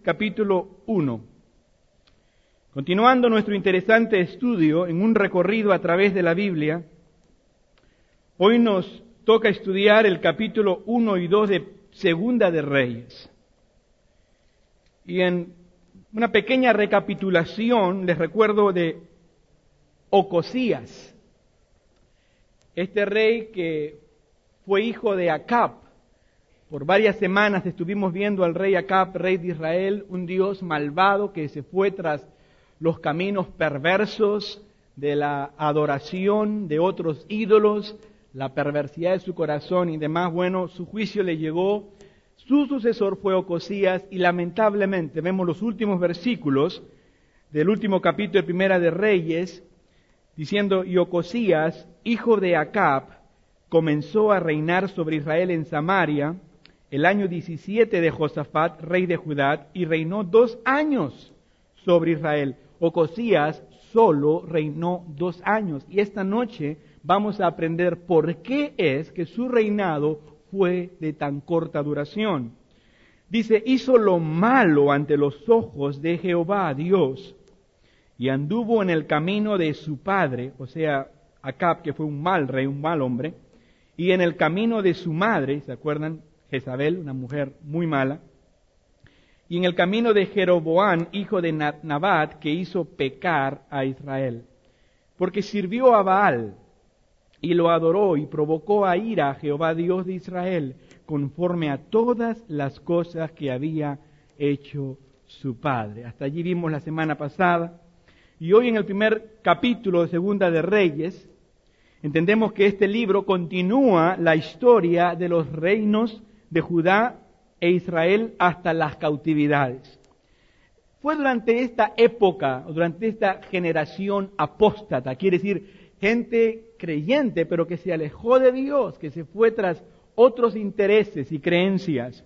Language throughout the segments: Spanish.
capítulo 1. Continuando nuestro interesante estudio en un recorrido a través de la Biblia, hoy nos toca estudiar el capítulo 1 y 2 de Segunda de Reyes. Y en una pequeña recapitulación les recuerdo de Ocosías, este rey que fue hijo de Acab. Por varias semanas estuvimos viendo al rey Acab, rey de Israel, un Dios malvado que se fue tras los caminos perversos de la adoración de otros ídolos, la perversidad de su corazón y demás. Bueno, su juicio le llegó. Su sucesor fue Ocosías y lamentablemente vemos los últimos versículos del último capítulo de Primera de Reyes diciendo: y Ocosías, hijo de Acab, comenzó a reinar sobre Israel en Samaria el año 17 de Josafat, rey de Judá, y reinó 2 años sobre Israel. Ocosías solo reinó 2 años. Y esta noche vamos a aprender por qué es que su reinado fue de tan corta duración. Dice: hizo lo malo ante los ojos de Jehová Dios, y anduvo en el camino de su padre, o sea, Acab, que fue un mal rey, un mal hombre, y en el camino de su madre, ¿se acuerdan? Jezabel, una mujer muy mala, y en el camino de Jeroboam, hijo de Nabat, que hizo pecar a Israel, porque sirvió a Baal, y lo adoró, y provocó a ira a Jehová Dios de Israel, conforme a todas las cosas que había hecho su padre. Hasta allí vimos la semana pasada. Y hoy en el primer capítulo de Segunda de Reyes, entendemos que este libro continúa la historia de los reinos de Judá e Israel hasta las cautividades. Fue durante esta época, durante esta generación apóstata, quiere decir gente creyente, pero que se alejó de Dios, que se fue tras otros intereses y creencias,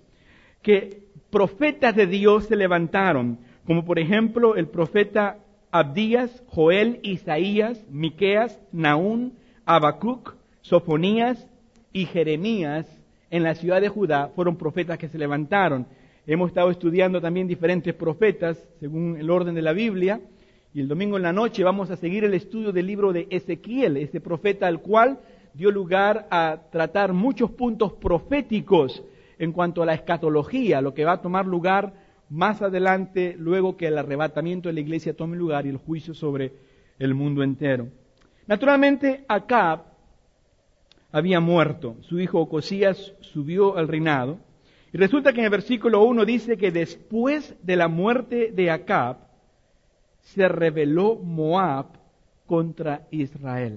que profetas de Dios se levantaron, como por ejemplo el profeta Abdías, Joel, Isaías, Miqueas, Nahum, Habacuc, Sofonías y Jeremías en la ciudad de Judá. Fueron profetas que se levantaron. Hemos estado estudiando también diferentes profetas según el orden de la Biblia, y el domingo en la noche vamos a seguir el estudio del libro de Ezequiel, ese profeta al cual dio lugar a tratar muchos puntos proféticos en cuanto a la escatología, lo que va a tomar lugar más adelante, luego que el arrebatamiento de la iglesia tome lugar y el juicio sobre el mundo entero. Naturalmente, Acab había muerto. Su hijo Ocosías subió al reinado. Y resulta que en el versículo 1 dice que después de la muerte de Acab, se rebeló Moab contra Israel.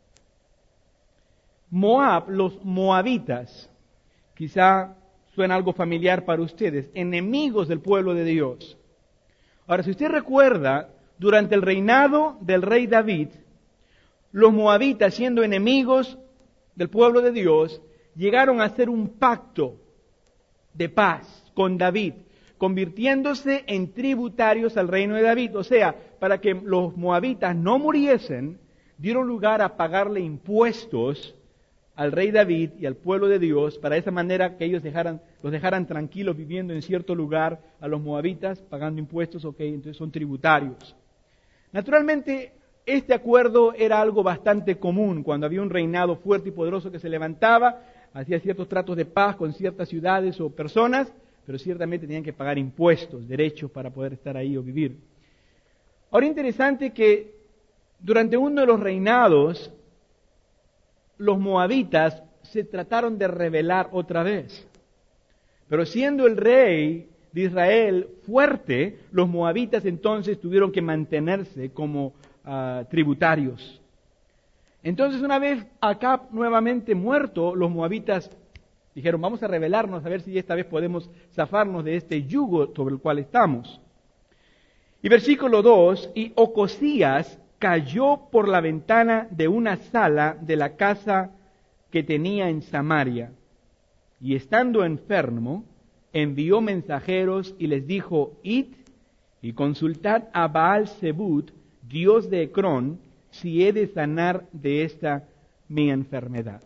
Moab, los moabitas, quizá suena algo familiar para ustedes, enemigos del pueblo de Dios. Ahora, si usted recuerda, durante el reinado del rey David, los moabitas, siendo enemigos del pueblo de Dios, llegaron a hacer un pacto de paz con David, convirtiéndose en tributarios al reino de David. O sea, para que los moabitas no muriesen, dieron lugar a pagarle impuestos al rey David y al pueblo de Dios, para esa manera que ellos los dejaran tranquilos viviendo en cierto lugar a los moabitas, pagando impuestos, entonces son tributarios. Naturalmente, este acuerdo era algo bastante común cuando había un reinado fuerte y poderoso que se levantaba, hacía ciertos tratos de paz con ciertas ciudades o personas, pero ciertamente tenían que pagar impuestos, derechos para poder estar ahí o vivir. Ahora, interesante que durante uno de los reinados, los moabitas se trataron de rebelar otra vez. Pero siendo el rey de Israel fuerte, los moabitas entonces tuvieron que mantenerse como tributarios. Entonces, una vez Acab nuevamente muerto, los moabitas dijeron: vamos a rebelarnos a ver si esta vez podemos zafarnos de este yugo sobre el cual estamos. Y versículo 2, y Ocosías cayó por la ventana de una sala de la casa que tenía en Samaria, y estando enfermo, envió mensajeros y les dijo: id y consultad a Baal-Zebut, dios de Ecrón, si he de sanar de esta mi enfermedad.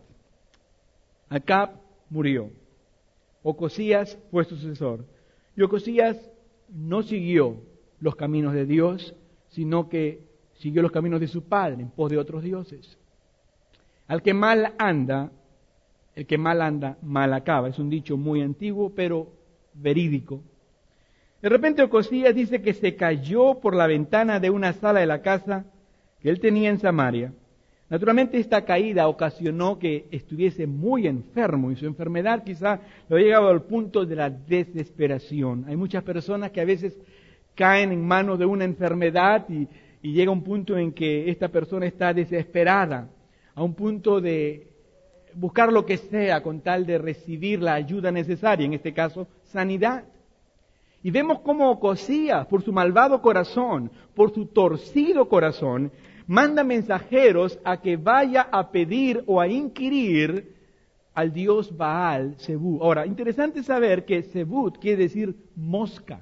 Acab murió. Ocosías fue su sucesor. Y Ocosías no siguió los caminos de Dios, sino que siguió los caminos de su padre en pos de otros dioses. Al que mal anda, el que mal anda, mal acaba. Es un dicho muy antiguo, pero verídico. De repente Ocosías dice que se cayó por la ventana de una sala de la casa que él tenía en Samaria. Naturalmente esta caída ocasionó que estuviese muy enfermo y su enfermedad quizá lo ha llegado al punto de la desesperación. Hay muchas personas que a veces caen en manos de una enfermedad y llega un punto en que esta persona está desesperada, a un punto de buscar lo que sea con tal de recibir la ayuda necesaria, en este caso sanidad. Y vemos cómo Ocosías, por su malvado corazón, por su torcido corazón, manda mensajeros a que vaya a pedir o a inquirir al dios Baal Zebú. Ahora, interesante saber que Zebú quiere decir mosca.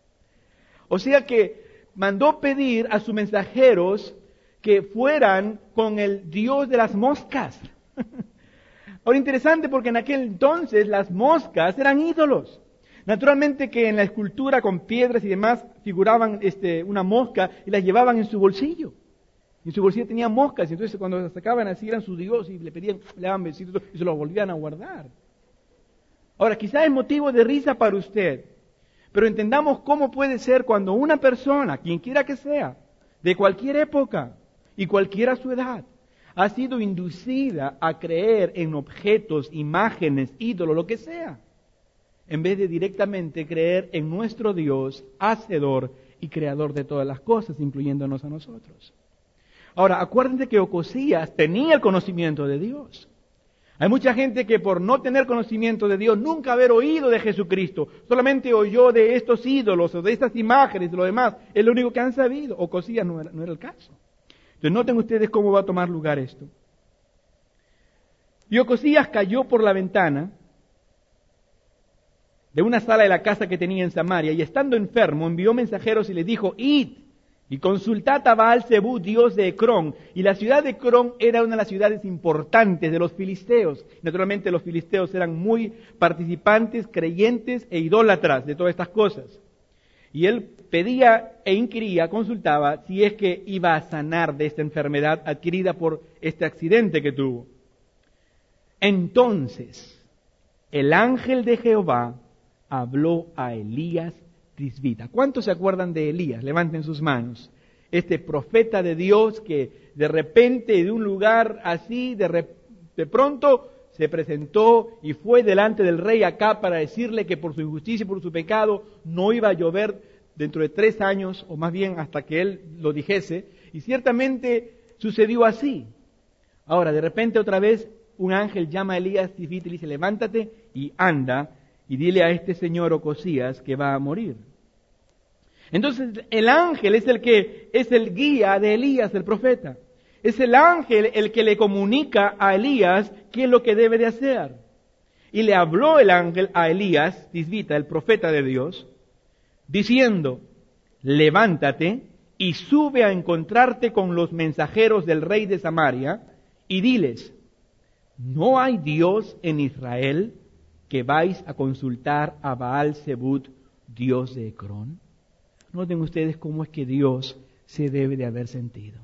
O sea que mandó pedir a sus mensajeros que fueran con el dios de las moscas. Ahora, interesante porque en aquel entonces las moscas eran ídolos. Naturalmente que en la escultura con piedras y demás figuraban una mosca y la llevaban en su bolsillo. En su bolsillo tenían moscas, y entonces cuando las sacaban así eran sus dioses y le pedían, le daban besitos y se los volvían a guardar. Ahora, quizás es motivo de risa para usted, pero entendamos cómo puede ser cuando una persona, quien quiera que sea, de cualquier época y cualquiera su edad, ha sido inducida a creer en objetos, imágenes, ídolos, lo que sea, en vez de directamente creer en nuestro Dios, hacedor y creador de todas las cosas, incluyéndonos a nosotros. Ahora, acuérdense que Ocosías tenía el conocimiento de Dios. Hay mucha gente que por no tener conocimiento de Dios, nunca haber oído de Jesucristo, solamente oyó de estos ídolos o de estas imágenes y lo demás, es lo único que han sabido. Ocosías no era el caso. Entonces noten ustedes cómo va a tomar lugar esto. Y Ocosías cayó por la ventana de una sala de la casa que tenía en Samaria, y estando enfermo envió mensajeros y le dijo, id y consultad a Baal Zebú, dios de Ecrón. Y la ciudad de Ecrón era una de las ciudades importantes de los filisteos. Naturalmente los filisteos eran muy participantes, creyentes e idólatras de todas estas cosas. Y él pedía e inquiría, consultaba si es que iba a sanar de esta enfermedad adquirida por este accidente que tuvo. Entonces el ángel de Jehová habló a Elías Tisbita. ¿Cuántos se acuerdan de Elías? Levanten sus manos. Este profeta de Dios que de repente de un lugar así, de pronto se presentó y fue delante del rey Acab para decirle que por su injusticia y por su pecado no iba a llover dentro de 3 años, o más bien hasta que él lo dijese, y ciertamente sucedió así. Ahora, de repente otra vez un ángel llama a Elías Tisbita y le dice, levántate y anda, y dile a este señor Ocosías que va a morir. Entonces el ángel es el guía de Elías, el profeta. Es el ángel el que le comunica a Elías qué es lo que debe de hacer. Y le habló el ángel a Elías, Tisbita, el profeta de Dios, diciendo, levántate y sube a encontrarte con los mensajeros del rey de Samaria y diles, ¿no hay Dios en Israel que vais a consultar a Baal Zebú, dios de Ecrón? Noten ustedes cómo es que Dios se debe de haber sentido.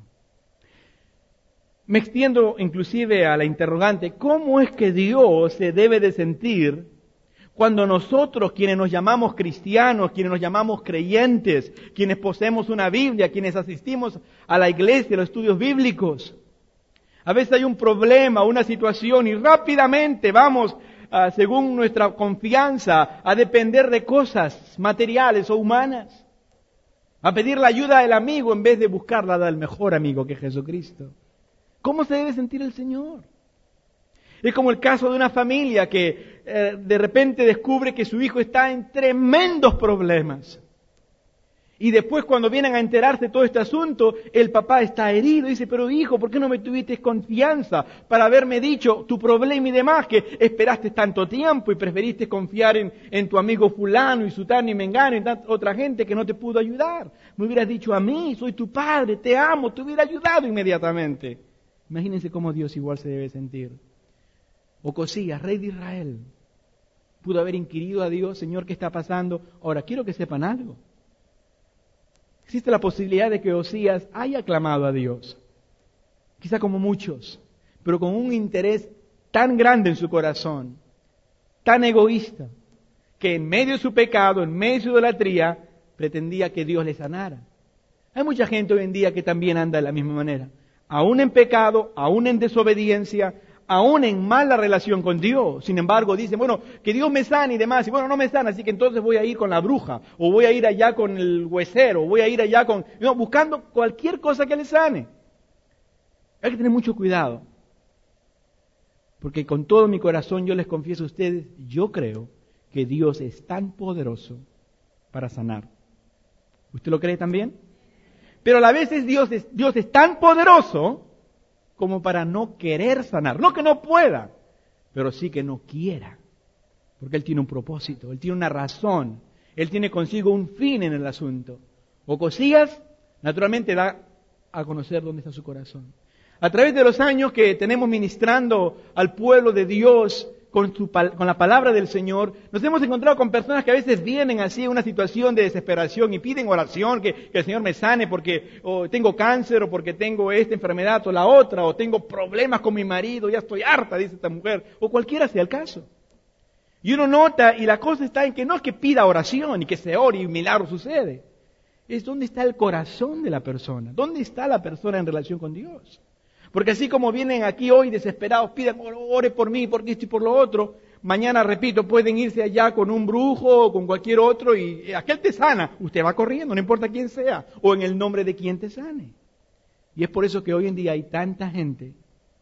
Me extiendo inclusive a la interrogante, ¿cómo es que Dios se debe de sentir cuando nosotros, quienes nos llamamos cristianos, quienes nos llamamos creyentes, quienes poseemos una Biblia, quienes asistimos a la iglesia, a los estudios bíblicos, a veces hay un problema, una situación y rápidamente vamos según nuestra confianza, a depender de cosas materiales o humanas, a pedir la ayuda del amigo en vez de buscar la del mejor amigo que es Jesucristo? ¿Cómo se debe sentir el Señor? Es como el caso de una familia que de repente descubre que su hijo está en tremendos problemas. Y después cuando vienen a enterarse de todo este asunto, el papá está herido. Dice, pero hijo, ¿por qué no me tuviste confianza para haberme dicho tu problema y demás? Que esperaste tanto tiempo y preferiste confiar en tu amigo fulano y sutano y mengano y otra gente que no te pudo ayudar. Me hubieras dicho a mí, soy tu padre, te amo, te hubiera ayudado inmediatamente. Imagínense cómo Dios igual se debe sentir. Ocosías, rey de Israel, pudo haber inquirido a Dios, Señor, ¿qué está pasando? Ahora, quiero que sepan algo. Existe la posibilidad de que Osías haya clamado a Dios, quizá como muchos, pero con un interés tan grande en su corazón, tan egoísta, que en medio de su pecado, en medio de su idolatría, pretendía que Dios le sanara. Hay mucha gente hoy en día que también anda de la misma manera, aún en pecado, aún en desobediencia, aún en mala relación con Dios. Sin embargo, dicen, bueno, que Dios me sane y demás. Y bueno, no me sana, así que entonces voy a ir con la bruja, o voy a ir allá con el huesero, o voy a ir allá con... No, buscando cualquier cosa que le sane. Hay que tener mucho cuidado. Porque con todo mi corazón yo les confieso a ustedes, yo creo que Dios es tan poderoso para sanar. ¿Usted lo cree también? Pero a la vez Dios es tan poderoso como para no querer sanar. No que no pueda, pero sí que no quiera. Porque Él tiene un propósito, Él tiene una razón, Él tiene consigo un fin en el asunto. Osías, naturalmente, da a conocer dónde está su corazón. A través de los años que tenemos ministrando al pueblo de Dios con la palabra del Señor, nos hemos encontrado con personas que a veces vienen así en una situación de desesperación y piden oración, que el Señor me sane porque tengo cáncer, o porque tengo esta enfermedad o la otra, o tengo problemas con mi marido, ya estoy harta, dice esta mujer, o cualquiera sea el caso. Y uno nota, y la cosa está en que no es que pida oración y que se ore y un milagro sucede, es dónde está el corazón de la persona, dónde está la persona en relación con Dios. Porque así como vienen aquí hoy desesperados, pidan, ore por mí, por esto y por lo otro, mañana, repito, pueden irse allá con un brujo o con cualquier otro y aquel te sana. Usted va corriendo, no importa quién sea, o en el nombre de quien te sane. Y es por eso que hoy en día hay tanta gente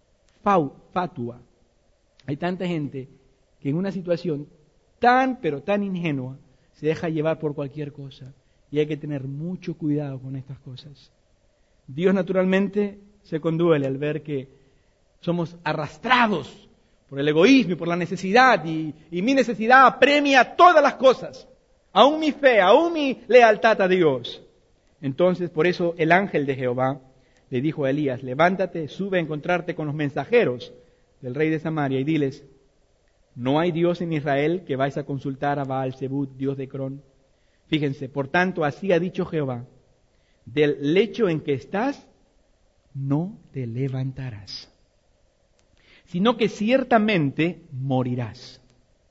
fatua, hay tanta gente que en una situación pero tan ingenua se deja llevar por cualquier cosa. Y hay que tener mucho cuidado con estas cosas. Dios naturalmente se conduele al ver que somos arrastrados por el egoísmo y por la necesidad, y mi necesidad apremia todas las cosas, aún mi fe, aún mi lealtad a Dios. Entonces, por eso el ángel de Jehová le dijo a Elías, levántate, sube a encontrarte con los mensajeros del rey de Samaria y diles, ¿no hay Dios en Israel que vais a consultar a Baal-Zebub, Dios de Ecrón? Fíjense, por tanto, así ha dicho Jehová, del lecho en que estás, no te levantarás, sino que ciertamente morirás.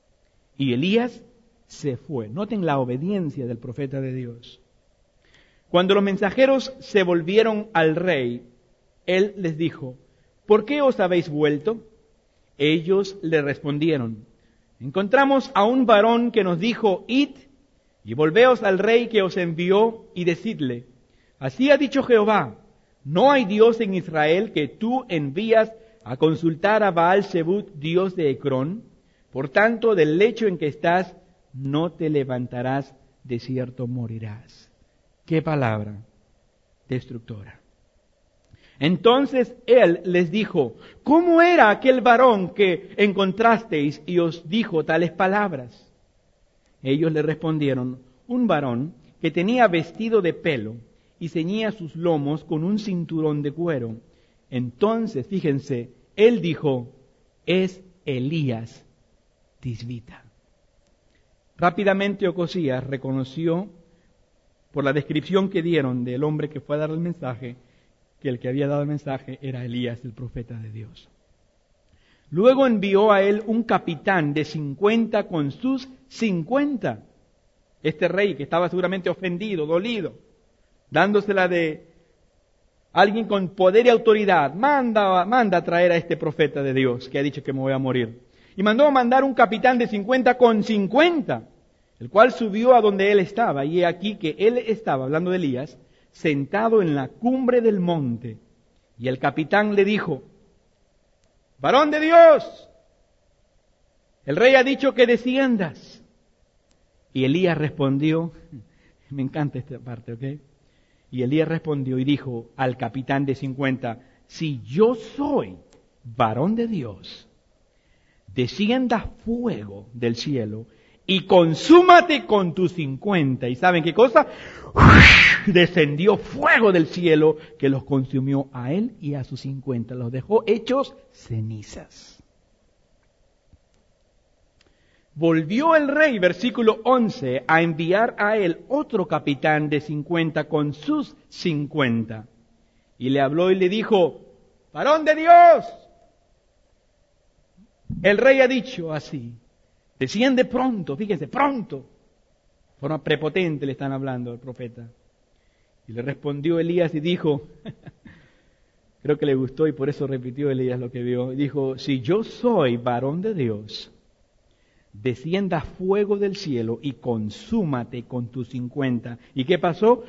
Y Elías se fue. Noten la obediencia del profeta de Dios. Cuando los mensajeros se volvieron al rey, él les dijo, ¿por qué os habéis vuelto? Ellos le respondieron, encontramos a un varón que nos dijo, id y volveos al rey que os envió y decidle, así ha dicho Jehová, ¿no hay Dios en Israel que tú envías a consultar a Baal-Zebub, Dios de Ecrón? Por tanto, del lecho en que estás, no te levantarás, de cierto morirás. ¡Qué palabra destructora! Entonces él les dijo, ¿cómo era aquel varón que encontrasteis y os dijo tales palabras? Ellos le respondieron, un varón que tenía vestido de pelo y ceñía sus lomos con un cinturón de cuero. Entonces, fíjense, él dijo, es Elías Tisbita. Rápidamente Ocosías reconoció, por la descripción que dieron del hombre que fue a dar el mensaje, que el que había dado el mensaje era Elías, el profeta de Dios. Luego envió a él un capitán de 50 con sus 50. Este rey, que estaba seguramente ofendido, dolido, dándosela de alguien con poder y autoridad, manda a traer a este profeta de Dios que ha dicho que me voy a morir. Y mandó a mandar un capitán de 50 con 50, el cual subió a donde él estaba. Y he aquí que él estaba, hablando de Elías, sentado en la cumbre del monte. Y el capitán le dijo, varón de Dios, el rey ha dicho que desciendas. Y Elías respondió, me encanta esta parte, ¿ok? Y Elías respondió y dijo al capitán de 50, si yo soy varón de Dios, descienda fuego del cielo y consúmate con tus 50. ¿Y saben qué cosa? Descendió fuego del cielo que los consumió a él y a sus 50. Los dejó hechos cenizas. Volvió el rey, versículo 11, a enviar a él otro capitán de 50 con sus 50. Y le habló y le dijo: ¡varón de Dios! El rey ha dicho así: desciende pronto, fíjese, pronto. De forma prepotente le están hablando al profeta. Y le respondió Elías y dijo, creo que le gustó y por eso repitió Elías lo que vio. Dijo: si yo soy varón de Dios, descienda fuego del cielo y consúmate con tus 50. ¿Y qué pasó?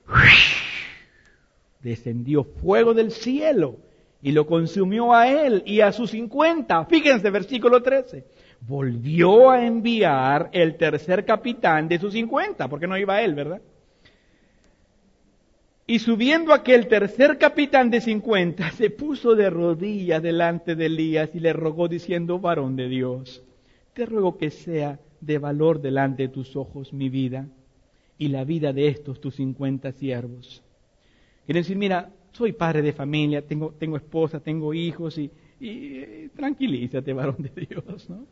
Descendió fuego del cielo y lo consumió a él y a sus 50. Fíjense, versículo 13. Volvió a enviar el tercer capitán de sus 50, porque no iba él, ¿verdad? Y subiendo aquel tercer capitán de 50, se puso de rodillas delante de Elías y le rogó diciendo: varón de Dios, te ruego que sea de valor delante de tus ojos mi vida y la vida de estos tus 50 siervos. Quiere decir, mira, soy padre de familia, tengo esposa, tengo hijos y tranquilízate, varón de Dios, ¿no?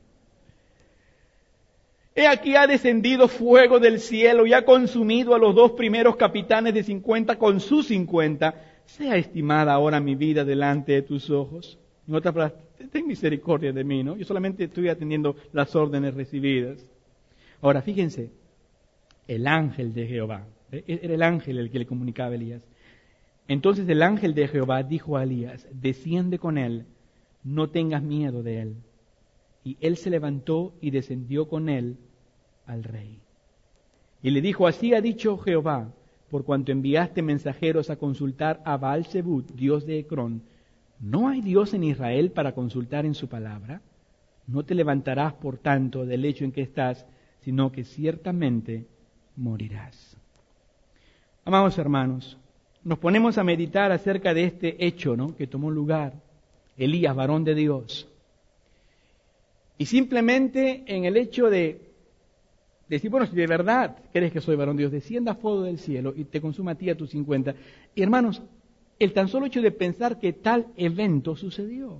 He aquí ha descendido fuego del cielo y ha consumido a los 2 primeros capitanes de 50 con sus 50. Sea estimada ahora mi vida delante de tus ojos. En otras palabras, ten misericordia de mí, ¿no? Yo solamente estoy atendiendo las órdenes recibidas. Ahora, fíjense, el ángel de Jehová, era el ángel el que le comunicaba a Elías. Entonces el ángel de Jehová dijo a Elías: desciende con él, no tengas miedo de él. Y él se levantó y descendió con él al rey. Y le dijo: así ha dicho Jehová, por cuanto enviaste mensajeros a consultar a Baal-zebub, dios de Ecrón, ¿no hay Dios en Israel para consultar en su palabra? No te levantarás, por tanto, del lecho en que estás, sino que ciertamente morirás. Amados hermanos, nos ponemos a meditar acerca de este hecho, ¿no?, que tomó lugar. Elías, varón de Dios. Y simplemente en el hecho de decir, bueno, si de verdad crees que soy varón de Dios, descienda fuego del cielo y te consuma a ti a tus 50. Y hermanos, el tan solo hecho de pensar que tal evento sucedió.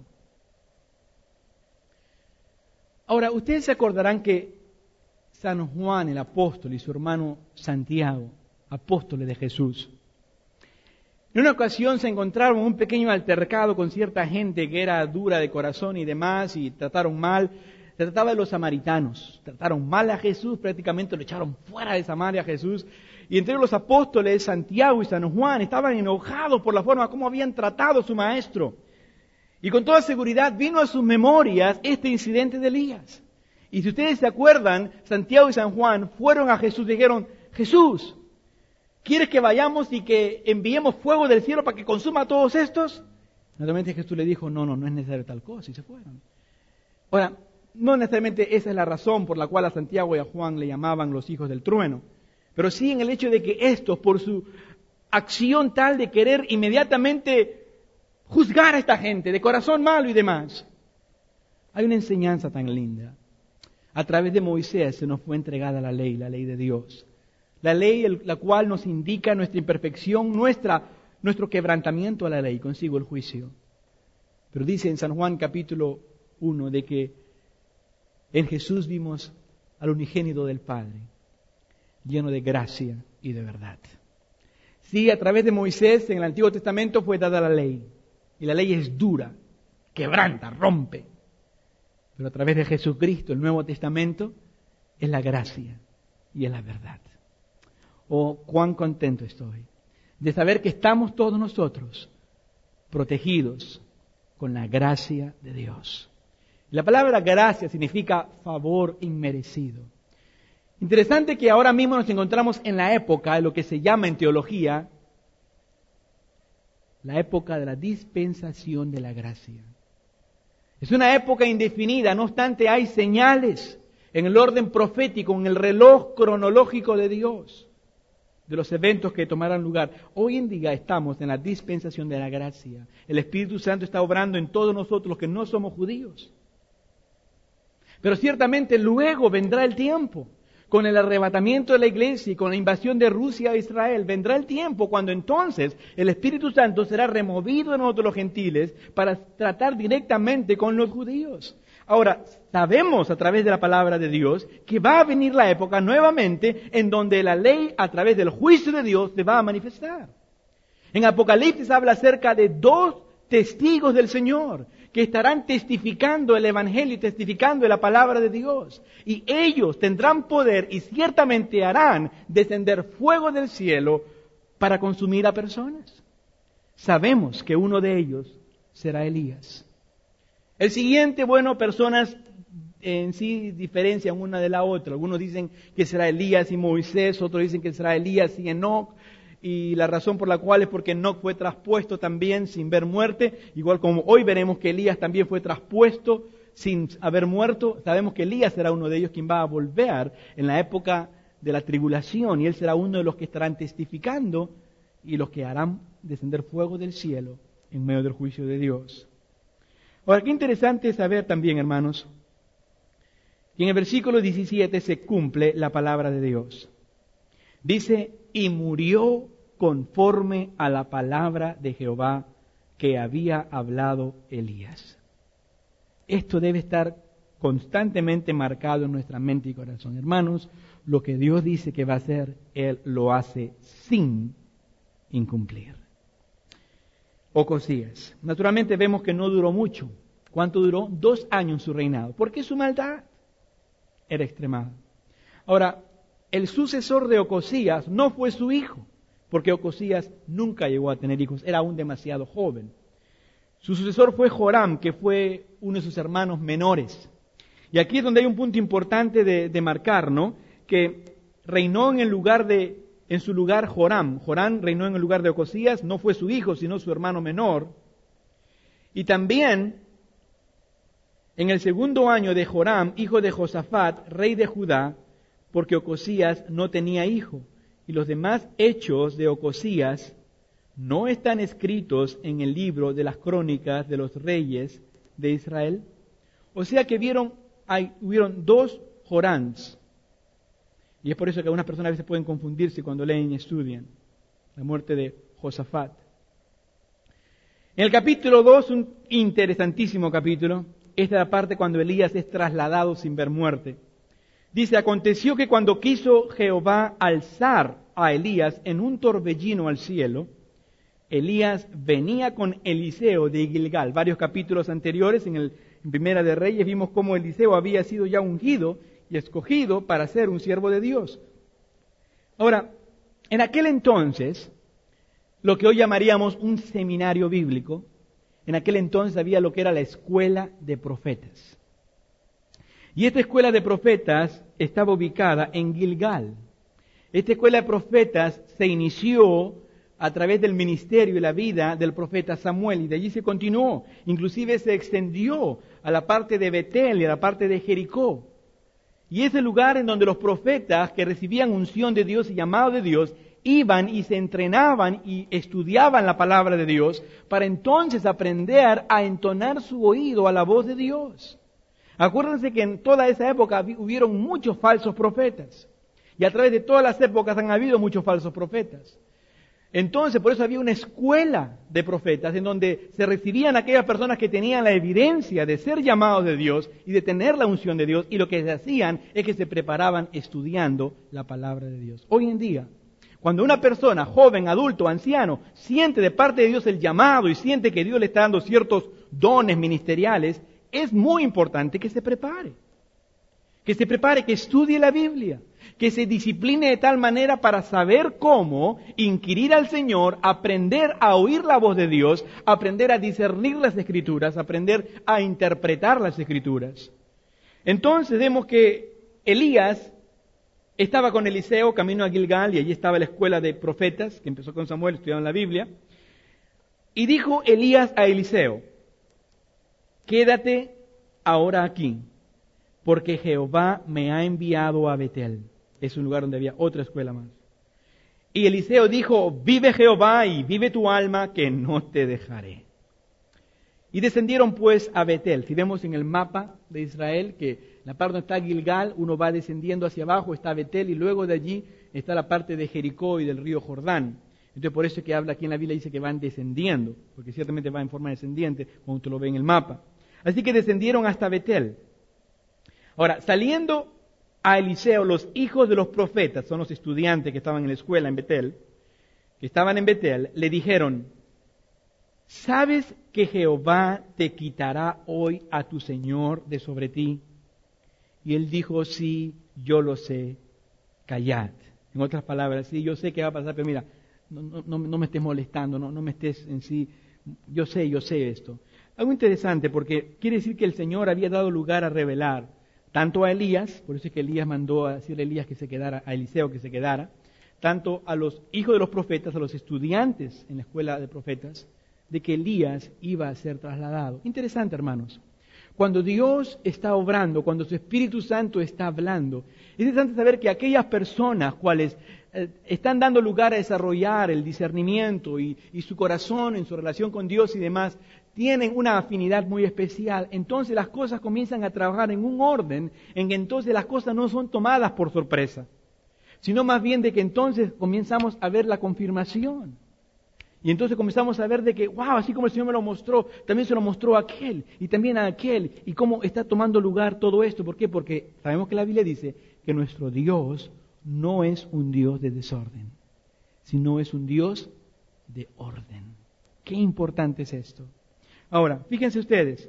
Ahora, ustedes se acordarán que San Juan el apóstol y su hermano Santiago, apóstoles de Jesús, en una ocasión se encontraron un pequeño altercado con cierta gente que era dura de corazón y demás, y trataron mal. Se trataba de los samaritanos. Trataron mal a Jesús, prácticamente lo echaron fuera de Samaria a Jesús. Y entre los apóstoles, Santiago y San Juan, estaban enojados por la forma como habían tratado a su maestro. Y con toda seguridad vino a sus memorias este incidente de Elías. Y si ustedes se acuerdan, Santiago y San Juan fueron a Jesús y dijeron: Jesús, ¿quieres que vayamos y que enviemos fuego del cielo para que consuma a todos estos? Naturalmente Jesús le dijo: no es necesario tal cosa, y se fueron. Ahora, no necesariamente esa es la razón por la cual a Santiago y a Juan le llamaban los hijos del trueno, pero sí en el hecho de que estos, por su acción tal de querer inmediatamente juzgar a esta gente, de corazón malo y demás. Hay una enseñanza tan linda. A través de Moisés se nos fue entregada la ley de Dios. La ley la cual nos indica nuestra imperfección, nuestro quebrantamiento a la ley, consigo el juicio. Pero dice en San Juan capítulo 1 de que en Jesús vimos al unigénito del Padre, lleno de gracia y de verdad. Sí, a través de Moisés en el Antiguo Testamento fue dada la ley. Y la ley es dura, quebranta, rompe. Pero a través de Jesucristo, el Nuevo Testamento, es la gracia y es la verdad. Oh, cuán contento estoy de saber que estamos todos nosotros protegidos con la gracia de Dios. La palabra gracia significa favor inmerecido. Interesante que ahora mismo nos encontramos en la época de lo que se llama en teología la época de la dispensación de la gracia. Es una época indefinida, no obstante hay señales en el orden profético, en el reloj cronológico de Dios, de los eventos que tomarán lugar. Hoy en día estamos en la dispensación de la gracia. El Espíritu Santo está obrando en todos nosotros los que no somos judíos. Pero ciertamente luego vendrá el tiempo, con el arrebatamiento de la iglesia y con la invasión de Rusia a Israel, vendrá el tiempo cuando entonces el Espíritu Santo será removido de nosotros los gentiles para tratar directamente con los judíos. Ahora, sabemos a través de la palabra de Dios que va a venir la época nuevamente en donde la ley a través del juicio de Dios se va a manifestar. En Apocalipsis habla acerca de 2 testigos del Señor que estarán testificando el Evangelio y testificando la palabra de Dios. Y ellos tendrán poder y ciertamente harán descender fuego del cielo para consumir a personas. Sabemos que uno de ellos será Elías. El siguiente, personas en sí diferencian una de la otra. Algunos dicen que será Elías y Moisés, otros dicen que será Elías y Enoc. Y la razón por la cual es porque Enoc fue traspuesto también sin ver muerte, igual como hoy veremos que Elías también fue traspuesto sin haber muerto. Sabemos que Elías será uno de ellos quien va a volver en la época de la tribulación, y él será uno de los que estarán testificando y los que harán descender fuego del cielo en medio del juicio de Dios. Ahora, qué interesante es saber también, hermanos, que en el versículo 17 se cumple la palabra de Dios. Dice, y murió conforme a la palabra de Jehová que había hablado Elías. Esto debe estar constantemente marcado en nuestra mente y corazón. Hermanos, lo que Dios dice que va a hacer, Él lo hace sin incumplir. Ocosías. Naturalmente vemos que no duró mucho. ¿Cuánto duró? 2 años en su reinado. ¿Por qué su maldad era extremada? Ahora, el sucesor de Ocosías no fue su hijo, porque Ocosías nunca llegó a tener hijos, era aún demasiado joven. Su sucesor fue Joram, que fue uno de sus hermanos menores. Y aquí es donde hay un punto importante de marcar, ¿no? Que reinó en su lugar Joram. Joram reinó en el lugar de Ocosías, no fue su hijo, sino su hermano menor. Y también, en el 2º año de Joram, hijo de Josafat, rey de Judá, porque Ocosías no tenía hijo. Y los demás hechos de Ocosías no están escritos en el libro de las crónicas de los reyes de Israel. O sea que hubieron 2 Jorams. Y es por eso que algunas personas a veces pueden confundirse cuando leen y estudian la muerte de Josafat. En el capítulo 2, un interesantísimo capítulo, esta es la parte cuando Elías es trasladado sin ver muerte. Dice, aconteció que cuando quiso Jehová alzar a Elías en un torbellino al cielo, Elías venía con Eliseo de Gilgal. Varios capítulos anteriores, en Primera de Reyes, vimos cómo Eliseo había sido ya ungido y escogido para ser un siervo de Dios. Ahora, en aquel entonces, lo que hoy llamaríamos un seminario bíblico, en aquel entonces había lo que era la escuela de profetas. Y esta escuela de profetas estaba ubicada en Gilgal. Esta escuela de profetas se inició a través del ministerio y la vida del profeta Samuel, y de allí se continuó. Inclusive se extendió a la parte de Betel y a la parte de Jericó. Y es el lugar en donde los profetas que recibían unción de Dios y llamado de Dios iban y se entrenaban y estudiaban la palabra de Dios para entonces aprender a entonar su oído a la voz de Dios. Acuérdense que en toda esa época hubieron muchos falsos profetas. Y a través de todas las épocas han habido muchos falsos profetas. Entonces, por eso había una escuela de profetas en donde se recibían aquellas personas que tenían la evidencia de ser llamados de Dios y de tener la unción de Dios, y lo que se hacían es que se preparaban estudiando la palabra de Dios. Hoy en día, cuando una persona, joven, adulto, anciano, siente de parte de Dios el llamado y siente que Dios le está dando ciertos dones ministeriales, es muy importante que se prepare, que estudie la Biblia, que se discipline de tal manera para saber cómo inquirir al Señor, aprender a oír la voz de Dios, aprender a discernir las Escrituras, aprender a interpretar las Escrituras. Entonces vemos que Elías estaba con Eliseo camino a Gilgal, y allí estaba la escuela de profetas, que empezó con Samuel, estudiaban la Biblia. Y dijo Elías a Eliseo, quédate ahora aquí, porque Jehová me ha enviado a Betel. Es un lugar donde había otra escuela más. Y Eliseo dijo, vive Jehová y vive tu alma, que no te dejaré. Y descendieron pues a Betel. Si vemos en el mapa de Israel que la parte donde está Gilgal, uno va descendiendo hacia abajo, está Betel, y luego de allí está la parte de Jericó y del río Jordán. Entonces por eso es que habla aquí en la Biblia, dice que van descendiendo, porque ciertamente va en forma descendiente, como usted lo ve en el mapa. Así que descendieron hasta Betel. Ahora, saliendo a Eliseo, los hijos de los profetas, son los estudiantes que estaban en la escuela en Betel, que estaban en Betel, le dijeron: ¿sabes que Jehová te quitará hoy a tu señor de sobre ti? Y él dijo: sí, yo lo sé, callad. En otras palabras, sí, yo sé que va a pasar, pero mira, no me estés molestando, no me estés en sí, yo sé esto. Algo interesante, porque quiere decir que el Señor había dado lugar a revelar tanto a Elías, por eso es que Elías mandó a decirle a Elías que se quedara, a Eliseo que se quedara, tanto a los hijos de los profetas, a los estudiantes en la escuela de profetas, de que Elías iba a ser trasladado. Interesante, hermanos. Cuando Dios está obrando, cuando su Espíritu Santo está hablando, es interesante saber que aquellas personas cuales están dando lugar a desarrollar el discernimiento y su corazón en su relación con Dios y demás, tienen una afinidad muy especial. Entonces las cosas comienzan a trabajar en un orden en que entonces las cosas no son tomadas por sorpresa, sino más bien de que entonces comenzamos a ver la confirmación. Y entonces comenzamos a ver de que, wow, así como el Señor me lo mostró, también se lo mostró a aquel, y también a aquel, y cómo está tomando lugar todo esto. ¿Por qué? Porque sabemos que la Biblia dice que nuestro Dios no es un Dios de desorden, sino es un Dios de orden. Qué importante es esto. Ahora, fíjense ustedes,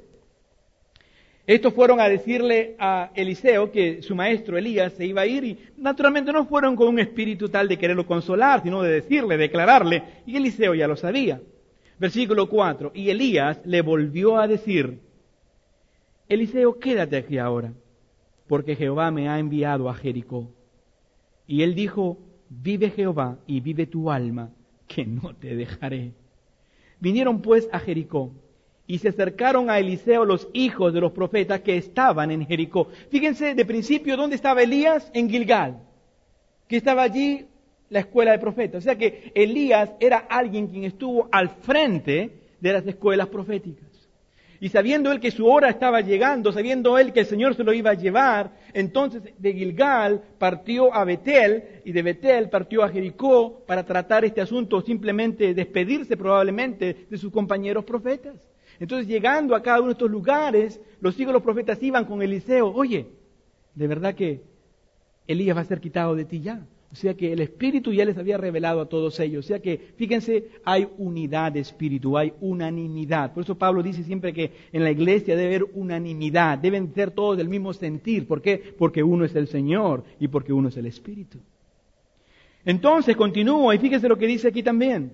estos fueron a decirle a Eliseo que su maestro Elías se iba a ir y naturalmente no fueron con un espíritu tal de quererlo consolar, sino de decirle, declararle, y Eliseo ya lo sabía. Versículo 4, y Elías le volvió a decir: Eliseo, quédate aquí ahora, porque Jehová me ha enviado a Jericó. Y él dijo: vive Jehová y vive tu alma, que no te dejaré. Vinieron pues a Jericó. Y se acercaron a Eliseo los hijos de los profetas que estaban en Jericó. Fíjense, de principio, ¿dónde estaba Elías? En Gilgal, que estaba allí la escuela de profetas. O sea que Elías era alguien quien estuvo al frente de las escuelas proféticas. Y sabiendo él que su hora estaba llegando, sabiendo él que el Señor se lo iba a llevar, entonces de Gilgal partió a Betel, y de Betel partió a Jericó para tratar este asunto, simplemente despedirse probablemente de sus compañeros profetas. Entonces, llegando a cada uno de estos lugares, los hijos de los profetas iban con Eliseo: oye, de verdad que Elías va a ser quitado de ti ya. O sea que el Espíritu ya les había revelado a todos ellos. O sea que, fíjense, hay unidad de espíritu, hay unanimidad. Por eso Pablo dice siempre que en la iglesia debe haber unanimidad, deben ser todos del mismo sentir. ¿Por qué? Porque uno es el Señor y porque uno es el Espíritu. Entonces, continúa y fíjense lo que dice aquí también.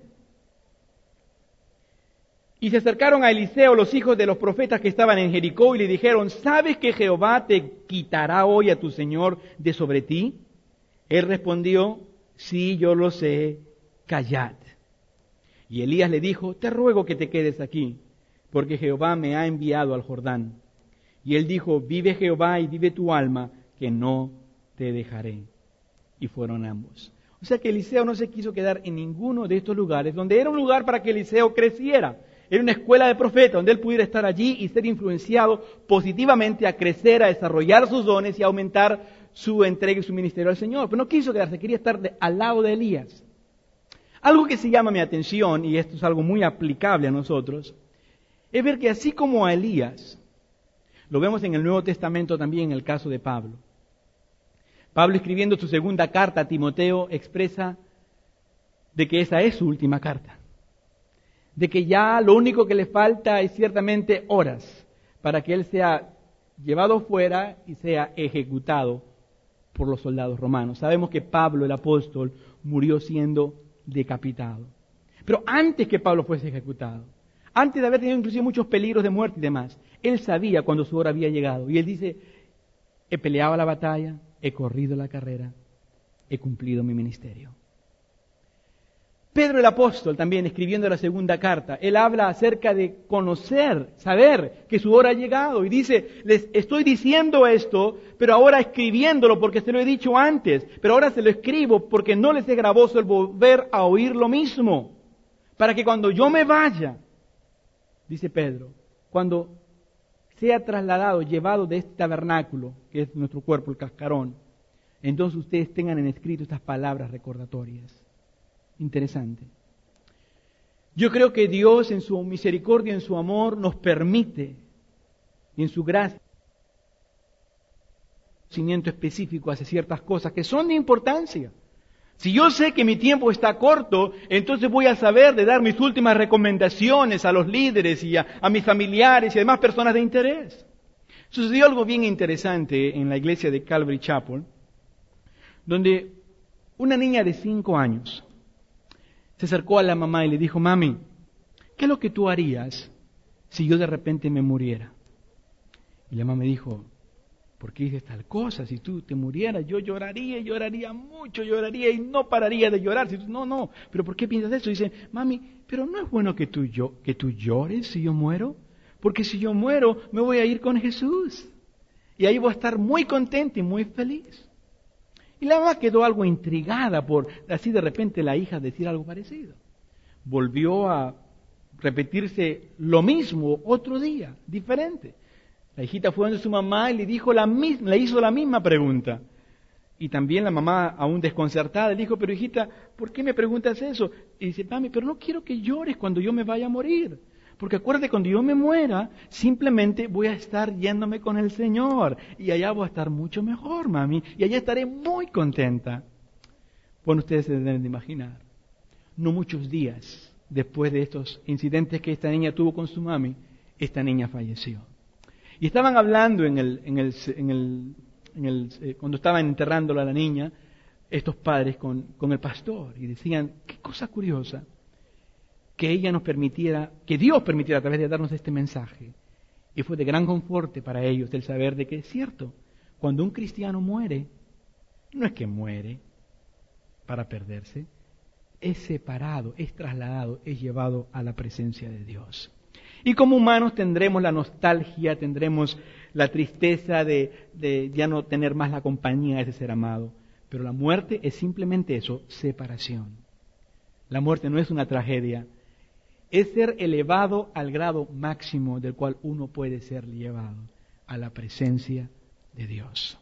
Y se acercaron a Eliseo los hijos de los profetas que estaban en Jericó y le dijeron: ¿sabes que Jehová te quitará hoy a tu señor de sobre ti? Él respondió: sí, yo lo sé, callad. Y Elías le dijo: te ruego que te quedes aquí, porque Jehová me ha enviado al Jordán. Y él dijo: vive Jehová y vive tu alma, que no te dejaré. Y fueron ambos. O sea que Eliseo no se quiso quedar en ninguno de estos lugares, donde era un lugar para que Eliseo creciera. Era una escuela de profetas donde él pudiera estar allí y ser influenciado positivamente a crecer, a desarrollar sus dones y a aumentar su entrega y su ministerio al Señor. Pero no quiso quedarse, quería estar al lado de Elías. Algo que sí llama mi atención, y esto es algo muy aplicable a nosotros, es ver que así como a Elías, lo vemos en el Nuevo Testamento también en el caso de Pablo. Pablo, escribiendo su segunda carta a Timoteo, expresa de que esa es su última carta. De que ya lo único que le falta es ciertamente horas para que él sea llevado fuera y sea ejecutado por los soldados romanos. Sabemos que Pablo, el apóstol, murió siendo decapitado. Pero antes que Pablo fuese ejecutado, antes de haber tenido inclusive muchos peligros de muerte y demás, él sabía cuando su hora había llegado. Y él dice: he peleado la batalla, he corrido la carrera, he cumplido mi ministerio. Pedro el apóstol también, escribiendo la segunda carta, él habla acerca de conocer, saber que su hora ha llegado. Y dice: les estoy diciendo esto, pero ahora escribiéndolo porque se lo he dicho antes. Pero ahora se lo escribo porque no les es gravoso el volver a oír lo mismo. Para que cuando yo me vaya, dice Pedro, cuando sea trasladado, llevado de este tabernáculo, que es nuestro cuerpo, el cascarón, entonces ustedes tengan en escrito estas palabras recordatorias. Interesante. Yo creo que Dios en su misericordia, en su amor, nos permite y en su gracia, conocimiento específico hacia ciertas cosas que son de importancia. Si yo sé que mi tiempo está corto, entonces voy a saber de dar mis últimas recomendaciones a los líderes y a mis familiares y a demás personas de interés. Sucedió algo bien interesante en la iglesia de Calvary Chapel, donde una niña de 5 años se acercó a la mamá y le dijo: mami, ¿qué es lo que tú harías si yo de repente me muriera? Y la mamá me dijo: ¿por qué dices tal cosa? Si tú te murieras, yo lloraría mucho, lloraría y no pararía de llorar. No, pero ¿por qué piensas eso? Dice: mami, pero no es bueno que tú llores si yo muero, porque si yo muero me voy a ir con Jesús y ahí voy a estar muy contenta y muy feliz. Y la mamá quedó algo intrigada por así de repente la hija decir algo parecido. Volvió a repetirse lo mismo otro día, diferente. La hijita fue donde su mamá y le hizo la misma pregunta. Y también la mamá, aún desconcertada, le dijo: pero hijita, ¿por qué me preguntas eso? Y dice: mami, pero no quiero que llores cuando yo me vaya a morir. Porque acuérdate, cuando yo me muera, simplemente voy a estar yéndome con el Señor. Y allá voy a estar mucho mejor, mami. Y allá estaré muy contenta. Bueno, ustedes se deben de imaginar. No muchos días después de estos incidentes que esta niña tuvo con su mami, esta niña falleció. Y estaban hablando cuando estaban enterrándola a la niña, estos padres con el pastor, y decían: qué cosa curiosa, que Dios permitiera a través de darnos este mensaje. Y fue de gran conforte para ellos el saber de que es cierto, cuando un cristiano muere, no es que muere para perderse, es separado, es trasladado, es llevado a la presencia de Dios. Y como humanos tendremos la nostalgia, tendremos la tristeza de ya no tener más la compañía de ese ser amado. Pero la muerte es simplemente eso, separación. La muerte no es una tragedia, es ser elevado al grado máximo del cual uno puede ser llevado a la presencia de Dios.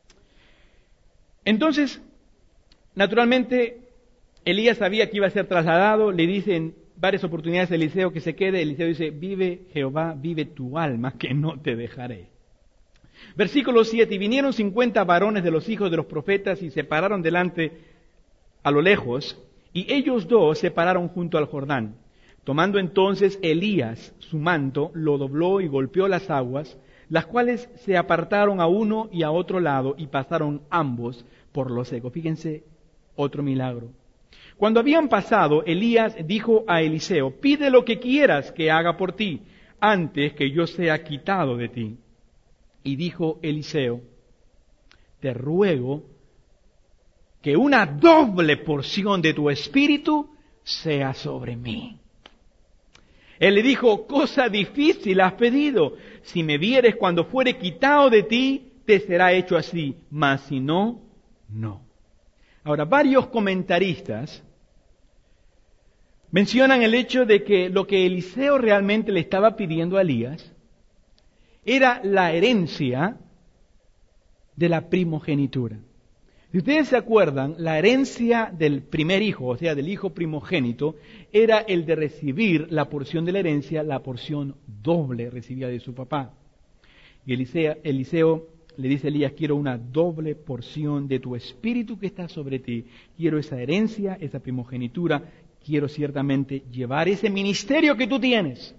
Entonces, naturalmente, Elías sabía que iba a ser trasladado, le dicen varias oportunidades a Eliseo que se quede. Eliseo dice: vive Jehová, vive tu alma, que no te dejaré. Versículo 7, y vinieron 50 varones de los hijos de los profetas y se pararon delante a lo lejos, y ellos dos se pararon junto al Jordán. Tomando entonces Elías su manto, lo dobló y golpeó las aguas, las cuales se apartaron a uno y a otro lado, y pasaron ambos por lo seco. Fíjense, otro milagro. Cuando habían pasado, Elías dijo a Eliseo: pide lo que quieras que haga por ti, antes que yo sea quitado de ti. Y dijo Eliseo: te ruego que una doble porción de tu espíritu sea sobre mí. Él le dijo: cosa difícil has pedido. Si me vieres cuando fuere quitado de ti, te será hecho así. Mas si no, no. Ahora, varios comentaristas mencionan el hecho de que lo que Eliseo realmente le estaba pidiendo a Elías era la herencia de la primogenitura. Si ustedes se acuerdan, la herencia del primer hijo, o sea, del hijo primogénito, era el de recibir la porción de la herencia, la porción doble recibida de su papá. Y Eliseo le dice a Elías: quiero una doble porción de tu espíritu que está sobre ti. Quiero esa herencia, esa primogenitura. Quiero ciertamente llevar ese ministerio que tú tienes.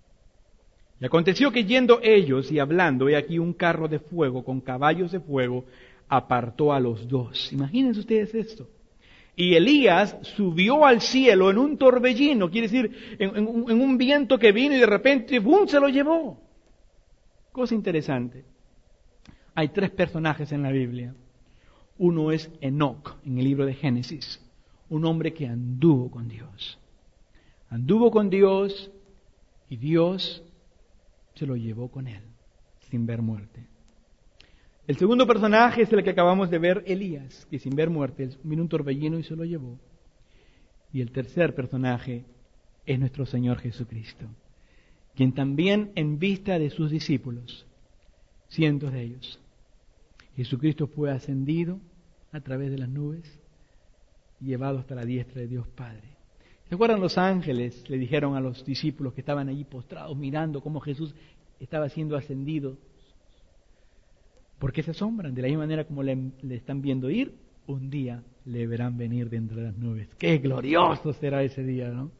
Y aconteció que yendo ellos y hablando, he aquí un carro de fuego con caballos de fuego apartó a los dos. Imagínense ustedes esto. Y Elías subió al cielo en un torbellino, quiere decir, en un viento que vino y de repente ¡bum!, se lo llevó. Cosa interesante. Hay 3 personajes en la Biblia. Uno es Enoc, en el libro de Génesis. Un hombre que anduvo con Dios. Anduvo con Dios y Dios se lo llevó con él, sin ver muerte. El segundo personaje es el que acabamos de ver, Elías, que sin ver muerte vino un torbellino y se lo llevó. Y el tercer personaje es nuestro Señor Jesucristo, quien también en vista de sus discípulos, cientos de ellos, Jesucristo fue ascendido a través de las nubes, llevado hasta la diestra de Dios Padre. ¿Se acuerdan? Los ángeles le dijeron a los discípulos que estaban allí postrados mirando cómo Jesús estaba siendo ascendido. ¿Por qué se asombran? De la misma manera como le están viendo ir, un día le verán venir de entre las nubes. ¡Qué glorioso será ese día!, ¿no?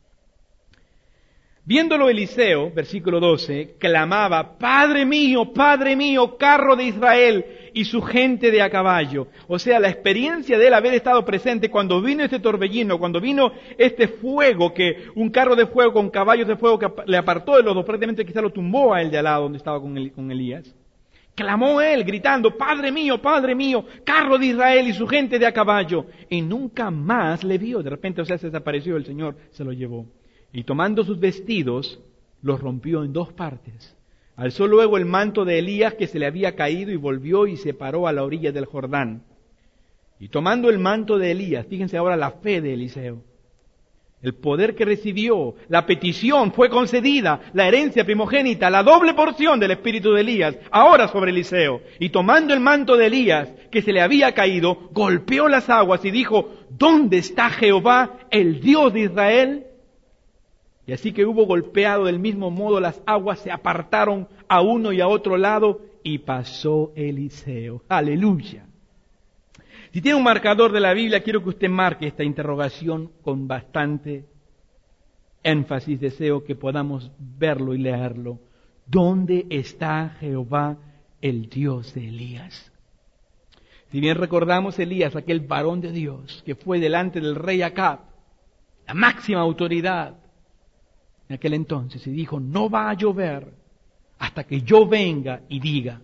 Viéndolo Eliseo, versículo 12, clamaba: Padre mío, carro de Israel y su gente de a caballo. O sea, la experiencia de él haber estado presente cuando vino este torbellino, cuando vino este fuego, un carro de fuego con caballos de fuego que le apartó de los dos, prácticamente quizá lo tumbó a él de al lado donde estaba con Elías. Clamó él gritando: Padre mío, carro de Israel y su gente de a caballo. Y nunca más le vio. De repente, se desapareció, el Señor se lo llevó. Y tomando sus vestidos, los rompió en dos partes. Alzó luego el manto de Elías que se le había caído y volvió y se paró a la orilla del Jordán. Y tomando el manto de Elías, fíjense ahora la fe de Eliseo, el poder que recibió, la petición fue concedida, la herencia primogénita, la doble porción del espíritu de Elías, ahora sobre Eliseo. Y tomando el manto de Elías que se le había caído, golpeó las aguas y dijo: ¿Dónde está Jehová, el Dios de Israel? Y así que hubo golpeado del mismo modo, las aguas se apartaron a uno y a otro lado y pasó Eliseo. ¡Aleluya! Si tiene un marcador de la Biblia, quiero que usted marque esta interrogación con bastante énfasis. Deseo que podamos verlo y leerlo. ¿Dónde está Jehová, el Dios de Elías? Si bien recordamos Elías, aquel varón de Dios que fue delante del rey Acab, la máxima autoridad en aquel entonces, y dijo: no va a llover hasta que yo venga y diga.